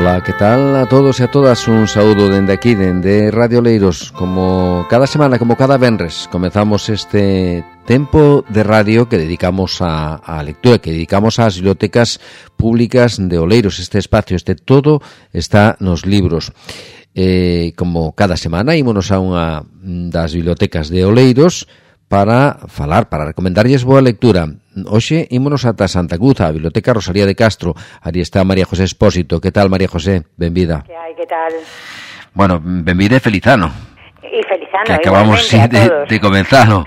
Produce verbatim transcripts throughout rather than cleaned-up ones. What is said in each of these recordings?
Ola, que tal a todos e a todas? Un saúdo dende aquí, dende Radio Oleiros. Como cada semana, como cada venres, comezamos este tempo de radio que dedicamos a, a lectura, que dedicamos ás bibliotecas públicas de Oleiros. Este espacio, este todo, está nos libros. Eh, como cada semana, ímonos a unha das bibliotecas de Oleiros para falar, para recomendarlles boa lectura. Hoxe ímonos ata Santa Cruz, a Biblioteca Rosalía de Castro. Ali está María José Expósito. Que tal, María José? Benvida. Que hai, que tal? Bueno, benvida e feliz ano. E feliz ano, que acabamos sí, de, de comenzar, no?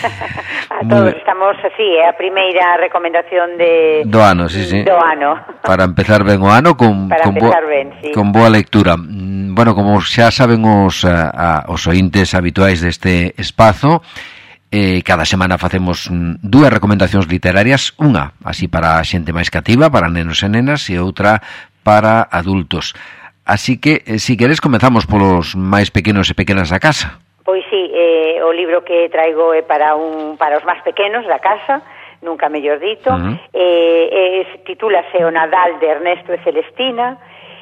A todos, Muy... estamos así, é a primeira recomendación de do ano, sí, sí. Do ano. Para empezar ben o ano con Para con, empezar bo... ben, sí. con boa lectura. Bueno, como xa saben os a, a, os ointes habituais deste espazo, Eh, cada semana facemos mm, dúas recomendacións literarias, unha así para a xente máis cativa, para nenos e nenas, e outra para adultos. Así que, eh, si queres, comezamos polos máis pequenos e pequenas da casa. Pois sí, eh, o libro que traigo é para un para os máis pequenos da casa, nunca mellor dito. Uh-huh. eh, eh, titúlase O Nadal de Ernesto e Celestina.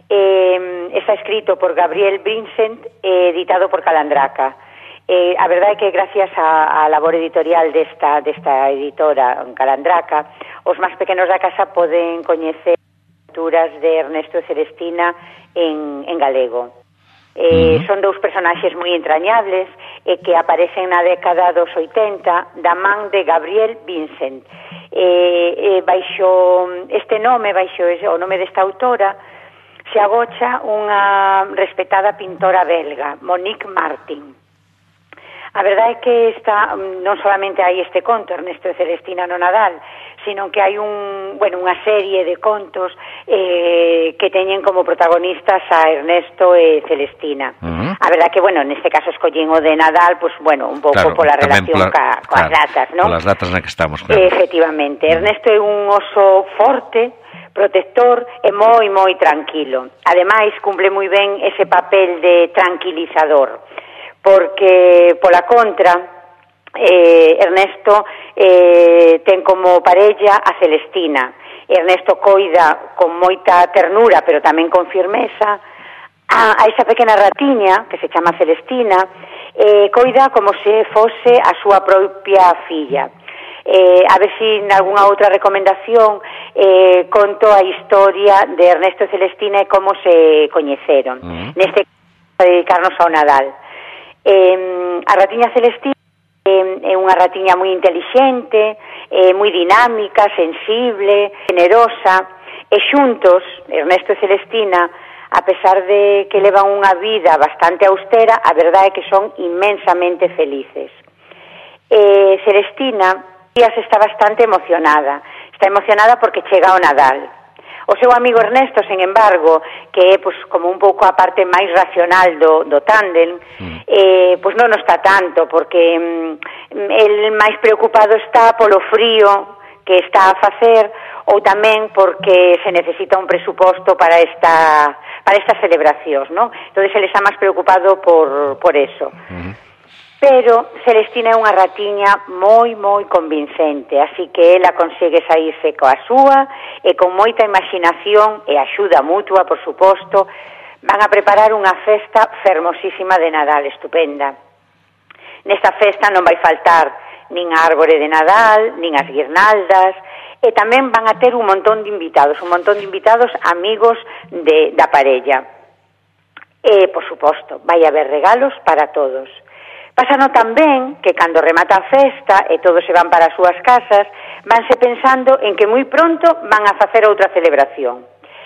Eh, está escrito por Gabriel Vincent, eh, editado por Calandraca. Eh, a verdade é que gracias á labor editorial desta, desta editora Calandraca, os máis pequenos da casa poden coñecer lecturas de Ernesto e Celestina en, en galego. Eh, uh-huh. Son dous personaxes moi entrañables e que aparecen na década dos oitenta da man de Gabriel Vincent. Eh, eh, baixo este nome, baixo ese, o nome desta autora, se agocha unha respetada pintora belga, Monique Martin. A verdade é que está, non solamente hai este conto, Ernesto e Celestina no Nadal, sino que hai un, bueno, unha serie de contos eh, que teñen como protagonistas a Ernesto e Celestina. Uh-huh. A verdade que, bueno, neste caso escollín o de Nadal, pues, bueno, un pouco claro, pola relación pola, ca, coas claro, datas, non? Polas datas na que estamos, claro. Efectivamente. Uh-huh. Ernesto é un oso forte, protector e moi, moi tranquilo. Ademais, cumple moi ben ese papel de tranquilizador, porque pola contra eh, Ernesto eh, ten como parella a Celestina. Ernesto coida con moita ternura, pero tamén con firmeza a, a esa pequena ratiña que se chama Celestina, eh, coida como se fose a súa propia filla. Eh, a ver si en algunha outra recomendación eh, conto a historia de Ernesto e Celestina e como se coñeceron. Uh-huh. Neste caso, dedicarnos ao Nadal. Eh, a ratiña Celestina eh, é unha ratiña moi intelixente, eh, moi dinámica, sensible, generosa, e xuntos, Ernesto e Celestina, a pesar de que levan unha vida bastante austera, a verdade é que son inmensamente felices. Eh, Celestina está bastante emocionada, está emocionada porque chega o Nadal. O seu amigo Ernesto, sen embargo, que é pues, como un pouco a parte máis racional do, do tándem, mm. eh, pues non está tanto, porque mm, el máis preocupado está polo frío que está a facer, ou tamén porque se necesita un presuposto para esta para estas celebracións, non? Entón, ele está máis preocupado por, por eso. Mm. Pero Celestina é unha ratiña moi, moi convincente, así que ela consegue saírse coa súa e con moita imaginación e axuda mutua, por suposto, van a preparar unha festa fermosísima de Nadal, estupenda. Nesta festa non vai faltar nin a árbore de Nadal, nin as guirnaldas, e tamén van a ter un montón de invitados, un montón de invitados amigos de, da parella. E, por suposto, vai haber regalos para todos. Pásano tamén que cando remata a festa e todos se van para as súas casas, vanse pensando en que moi pronto van a facer outra celebración.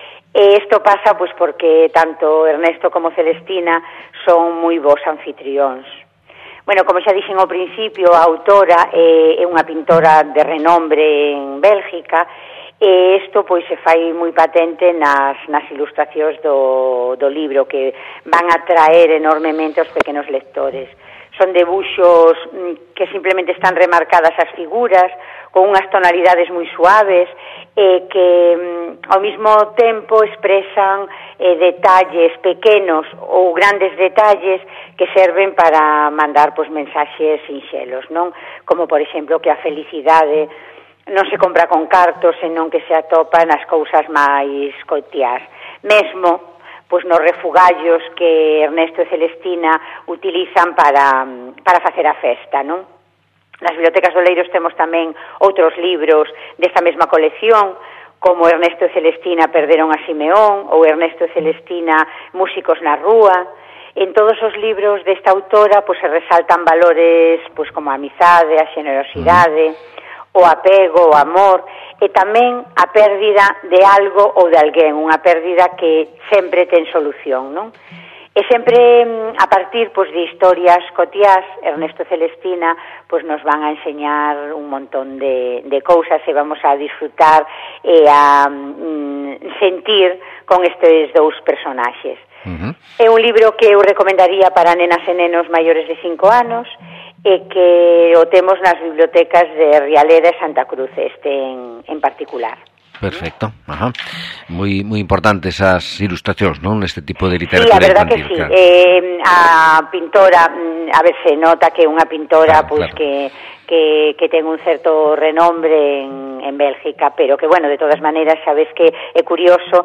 E isto pasa pois porque tanto Ernesto como Celestina son moi bons anfitrións. Bueno, como xa dixen ao principio, a autora é, é unha pintora de renombre en Bélgica, e isto pois se fai moi patente nas, nas ilustracións do, do libro, que van a atraer enormemente aos pequenos lectores. Son debuxos que simplemente están remarcadas as figuras, con unhas tonalidades moi suaves, e que ao mesmo tempo expresan eh, detalles pequenos ou grandes detalles que serven para mandar pois, mensaxes sinxelos, non? Como, por exemplo, que a felicidade non se compra con cartos, senón que se atopa nas cousas máis cotiás. Mesmo pois nos refugallos que Ernesto e Celestina utilizan para, para facer a festa, non? Nas bibliotecas de Oleiros temos tamén outros libros desta mesma colección, como Ernesto e Celestina perderon a Simeón, ou Ernesto e Celestina músicos na rúa. En todos os libros desta autora pois se resaltan valores pois como a amizade, a xenerosidade, o apego, o amor, e tamén a pérdida de algo ou de alguén, unha pérdida que sempre ten solución, non? E sempre a partir pois de historias cotiás, Ernesto e Celestina pois nos van a enseñar un montón de, de cousas e vamos a disfrutar e a mm, sentir con estes dous personaxes. Uh-huh. É un libro que eu recomendaría para nenas e nenos maiores de cinco anos e que o temos nas bibliotecas de Rialeda e Santa Cruz, este en, en particular. Perfecto, ajá. Muy muy importantes esas ilustracións, non? Neste tipo de literatura infantil. Sí, a verdad infantil, que sí. Claro. Eh, a pintora, a ver, se nota que é unha pintora claro, pois claro. que que que ten un certo renombre en en Bélgica, pero que bueno, de todas maneiras sabes que é curioso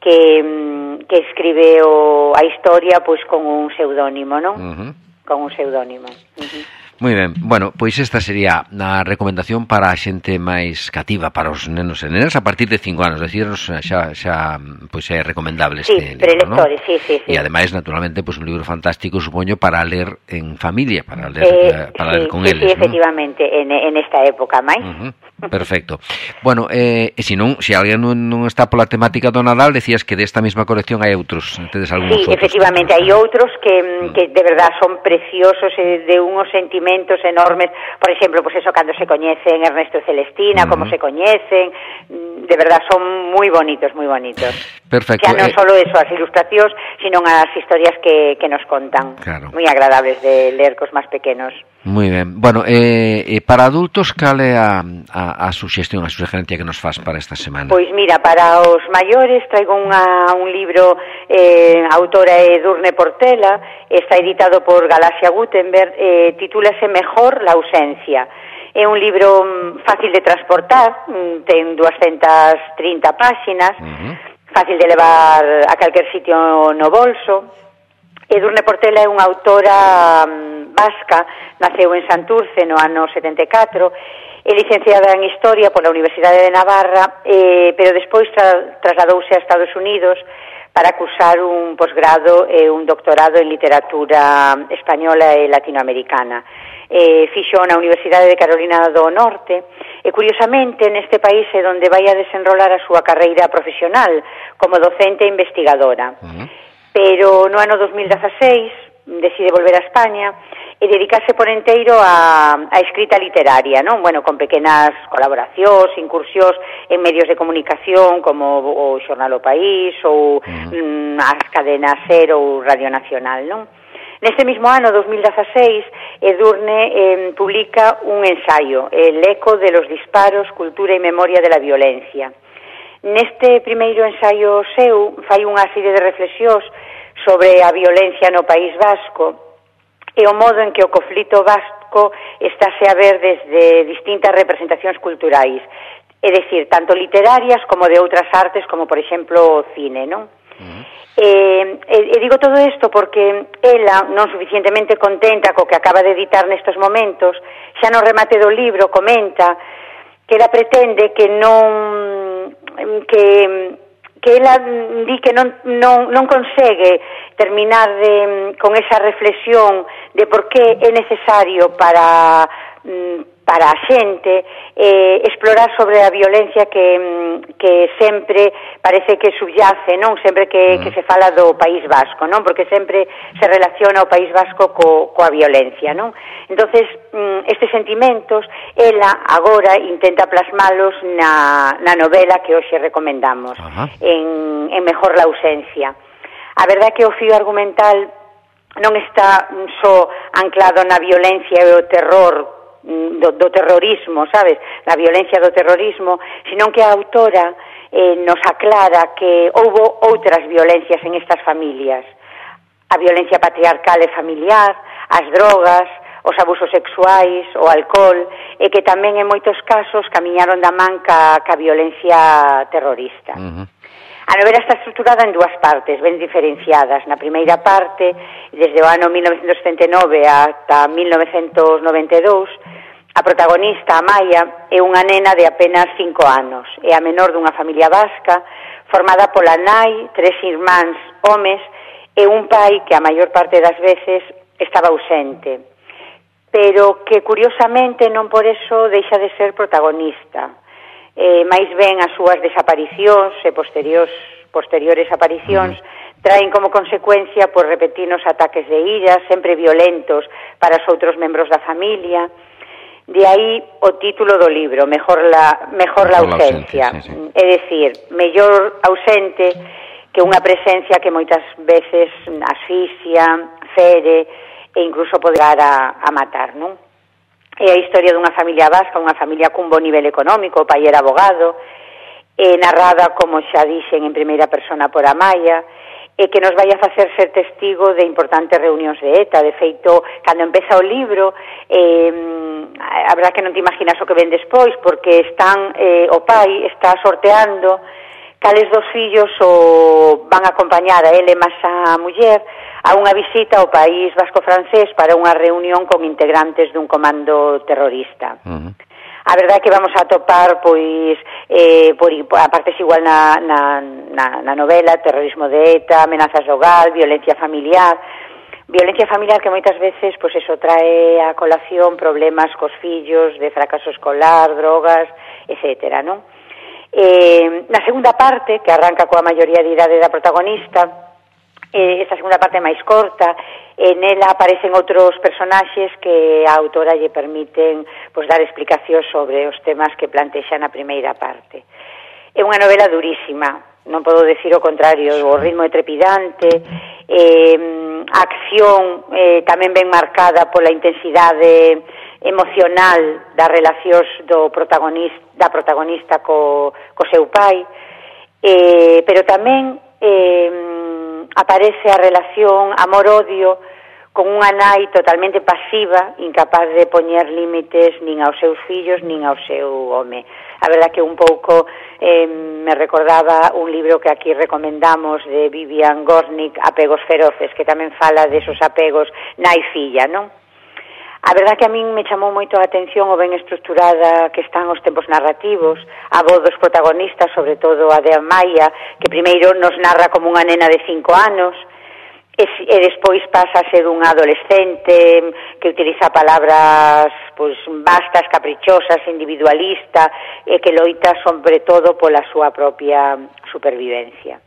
que que escribe o a historia pois con un pseudónimo, non? Uh-huh. Con un pseudónimo. Uh-huh. Moi ben, bueno, pois esta sería a recomendación para a xente máis cativa, para os nenos e nenas a partir de cinco anos, decirnos xa xa pois é recomendable sí, este libro, prelectores, ¿no? sí, sí, sí. E ademais, naturalmente, pois un libro fantástico, supoño, para ler en familia, para ler eh, para sí, ler con sí, eles, sí, ¿no? efectivamente, en en esta época máis. Uh-huh. Perfecto. Bueno, eh, e se non, se alguén non, non está pola temática do Nadal, decías que desta mesma colección hai outros, tedes algúns sí, outros. Sí, efectivamente, hai outros que, que de verdad son preciosos e de unos sentimentos enormes. Por exemplo, pues eso, cando se coñecen Ernesto e Celestina, uh-huh. como se coñecen, de verdad son moi bonitos, moi bonitos. Perfecto. Xa non eh... solo eso, as ilustracións, sino as historias que, que nos contan. Claro. Moi agradables de ler cos máis pequenos. Moi ben. Bueno, eh, eh, para adultos, cal é a, a, a suxestión, a sugerencia que nos faz para esta semana? Pois mira, para os maiores traigo unha, un libro, eh, a autora é Edurne Portela, está editado por Galaxia Gutenberg, eh, titúlase Mejor la ausencia. É un libro fácil de transportar, ten doscientas trinta páxinas, uh-huh. fácil de levar a calquer sitio no bolso. Edurne Portela é unha autora vasca, naceu en Santurce no ano setenta e catro, é licenciada en Historia pola Universidade de Navarra, eh, pero despois tra- trasladouse a Estados Unidos para cursar un posgrado e un doctorado en literatura española e latinoamericana. Eh, fixo na Universidade de Carolina do Norte e, curiosamente, neste país é onde vai a desenrolar a súa carreira profesional como docente e investigadora. Uh-huh. Pero no ano dos mil dezaseis decide volver a España e dedicarse por enteiro a, a escrita literaria, non? Bueno, con pequenas colaboracións, incursións en medios de comunicación como o Xornal O País ou uh-huh. mm, as cadenas SER ou Radio Nacional, non? Neste mismo ano, dos mil dezaseis, Edurne eh, publica un ensaio, El eco de los disparos, cultura e memoria de la violencia. Neste primeiro ensaio seu fai unha serie de reflexións sobre a violencia no País Vasco e o modo en que o conflito vasco estáse a ver desde distintas representacións culturais, é dicir, tanto literarias como de outras artes, como por exemplo o cine, non? Uh-huh. E, e, e digo todo isto porque ela, non suficientemente contenta co que acaba de editar nestes momentos, xa no remate do libro comenta que ela pretende que non que que ela di que non, non, non consegue terminar de, con esa reflexión de por que é necesario para para a xente eh, explorar sobre a violencia que, que sempre parece que subyace, non? Sempre que, que se fala do País Vasco, non? Porque sempre se relaciona o País Vasco co, coa violencia, non? Entonces, estes sentimentos, ela agora intenta plasmalos na, na novela que hoxe recomendamos, en, en Mejor la ausencia. A verdade é que o fío argumental non está só anclado na violencia e o terror Do, do terrorismo, sabes? La violencia do terrorismo, senón que a autora eh, nos aclara que houbo outras violencias en estas familias. A violencia patriarcal e familiar, as drogas, os abusos sexuais, o alcohol, e que tamén en moitos casos camiñaron da man ca, ca violencia terrorista. Uh-huh. A novela está estruturada en dúas partes, ben diferenciadas. Na primeira parte, desde o ano mil novecentos setenta e nove ata mil novecentos noventa e dous, a protagonista, Amaia, é unha nena de apenas cinco anos. É a menor dunha familia vasca, formada pola nai, tres irmáns homes e un pai que a maior parte das veces estaba ausente, pero que curiosamente non por eso deixa de ser protagonista. Eh, máis ben as súas desaparicións e posteriores, posteriores aparicións traen como consecuencia por repetinos ataques de ira, sempre violentos para os outros membros da familia. De aí o título do libro, Mejor la, mejor la ausencia. La ausencia sí, sí. É dicir, mellor ausente que unha presencia que moitas veces asfixia, fere e incluso pode dar a, a matar, non? É a historia dunha familia vasca, unha familia cun bo nivel económico, o pai era abogado, e narrada, como xa dixen, en primeira persona por Amaia, e que nos vai a facer ser testigo de importantes reunións de ETA. De feito, cando empeza o libro, eh, a verdad que non te imaginas o que ven despois, porque están, eh, o pai está sorteando cales dos fillos o van a acompañar a ele máis a muller a unha visita ao país vasco-francés para unha reunión con integrantes dun comando terrorista. Uh-huh. A verdade é que vamos a topar, pois, eh, por, a partes igual na, na, na, na novela, terrorismo de ETA, amenazas do hogar, violencia familiar, violencia familiar que moitas veces, pois, eso trae a colación problemas cos fillos, de fracaso escolar, drogas, etcétera, non? Eh, na segunda parte, que arranca coa maioría de idade da protagonista, Eh, esta segunda parte é máis corta, e nela aparecen outros personaxes que a autora lle permiten pois, dar explicacións sobre os temas que plantexa na primeira parte. É unha novela durísima, non podo decir o contrario, o ritmo é trepidante, eh, a acción eh, tamén ben marcada pola intensidade emocional das relacións do protagonista, da protagonista co, co seu pai, eh, pero tamén eh, aparece a relación amor-odio con unha nai totalmente pasiva, incapaz de poñer límites nin aos seus fillos nin ao seu home. A verdad que un pouco eh, me recordaba un libro que aquí recomendamos de Vivian Gornick, Apegos feroces, que tamén fala desos apegos nai-filla, non? A verdad que a min me chamou moito a atención o ben estruturada que están os tempos narrativos, a voz dos protagonistas, sobre todo a de Amaia, que primeiro nos narra como unha nena de cinco anos, e, e despois pasa a ser unha adolescente que utiliza palabras pois, vastas, caprichosas, individualista, e que loita sobre todo pola súa propia supervivencia.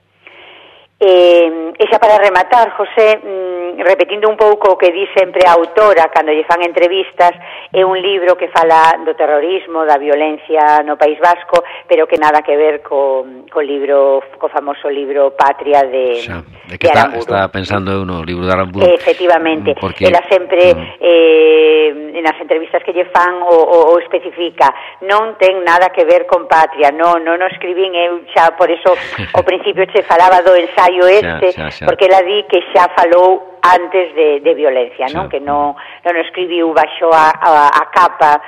Eh, e xa para rematar, José, mm, repetindo un pouco o que di sempre a autora cando lle fan entrevistas, é un libro que fala do terrorismo, da violencia no País Vasco, pero que nada que ver co, co libro, co famoso libro Patria de, xa, de que de está, está pensando eu no libro de Aramburu. Eh, efectivamente, porque ela sempre mm. eh, nas entrevistas que lle fan o, o, o especifica, non ten nada que ver con Patria, non, non o escribín eu xa, por eso ao principio che falaba do ensaio este, xa, xa, xa. Porque ela di que xa falou antes de, de violencia, non? Que non, non escribiu baixo a, a, a capa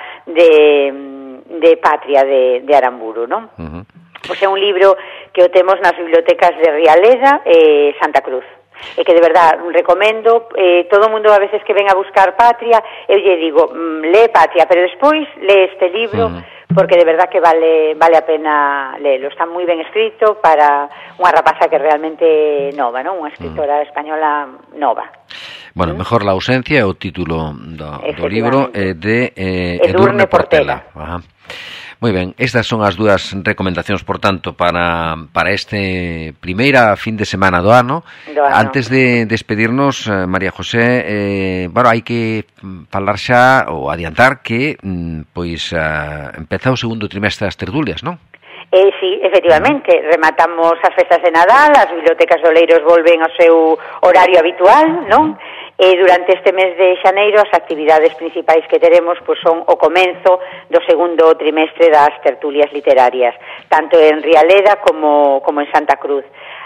de, de Patria de, de Aramburu, non? Uh-huh. Pois é un libro que o temos nas bibliotecas de Rialeda e Santa Cruz, e que de verdad recomendo. Eh, todo o mundo a veces que ven a buscar Patria, eu lle digo, mm, lee Patria, pero despois lee este libro, uh-huh. porque de verdad que vale vale a pena lelo. Está moi ben escrito para unha rapaza que realmente nova, non? Unha escritora uh-huh. española nova. Bueno, ¿Mm? Mejor la ausencia é o título do, do libro eh, de eh, Edurne, Edurne Portela. Portela. Ajá. Moi ben, estas son as dúas recomendacións, por tanto, para, para este primeira fin de semana do ano. Do ano. Antes de despedirnos, eh, María José, eh, bueno, hai que falar xa ou adiantar que pois uh, empeza o segundo trimestre das tertulias, non? Eh, sí, efectivamente, rematamos as festas de Nadal, as bibliotecas de Oleiros volven ao seu horario habitual, non? E durante este mes de xaneiro as actividades principais que teremos pois, son o comenzo do segundo trimestre das tertulias literarias, tanto en Rialeda como, como en Santa Cruz.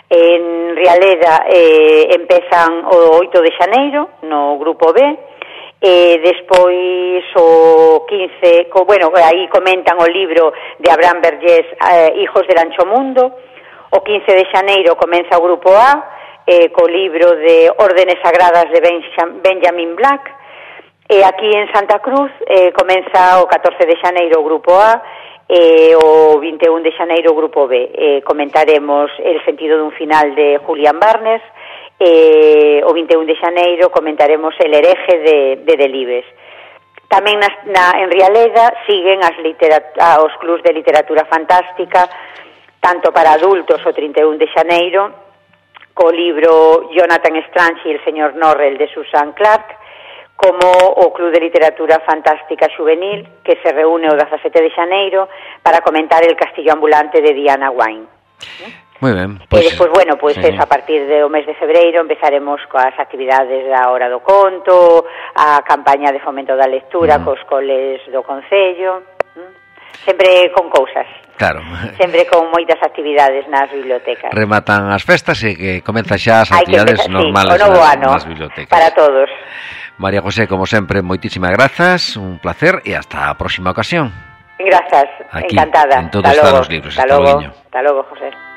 En Rialeda eh, empezan o oito de xaneiro no grupo B, e despois o quince, co, bueno, aí comentan o libro de Abraham Vergés, eh, Hijos del Ancho Mundo. O quince de xaneiro comeza o grupo A, eh, co libro de Órdenes Sagradas de Benjamin Black. E aquí en Santa Cruz eh, comeza o catorce de xaneiro o grupo A, e o vinte e un de xaneiro o grupo B. Eh, comentaremos El sentido dun final de Julián Barnes. Eh, o vinte e un de xaneiro comentaremos El hereje de, de Delibes. Tamén na, na, en Rialeda siguen as os clubs de literatura fantástica, tanto para adultos o trinta e un de xaneiro, co libro Jonathan Strange e el señor Norrell de Susan Clark, como o Club de Literatura Fantástica Juvenil, que se reúne o dezasete de xaneiro para comentar El castillo ambulante de Diana Wynne. Moi ben. Pues, e despois, bueno, pois pues sí. A partir do mes de febreiro empezaremos coas actividades da Hora do Conto, a campaña de fomento da lectura mm. cos coles do Concello, sempre con cousas. Claro. Sempre con moitas actividades nas bibliotecas. Rematan as festas e que comeza xa as actividades empezar, normales sí, o novo nas, ano nas bibliotecas. Para todos. María José, como sempre, moitísimas grazas, un placer e hasta a próxima ocasión. Grazas, aquí, encantada. En Todo está nos libros. Hasta logo, hasta logo, José.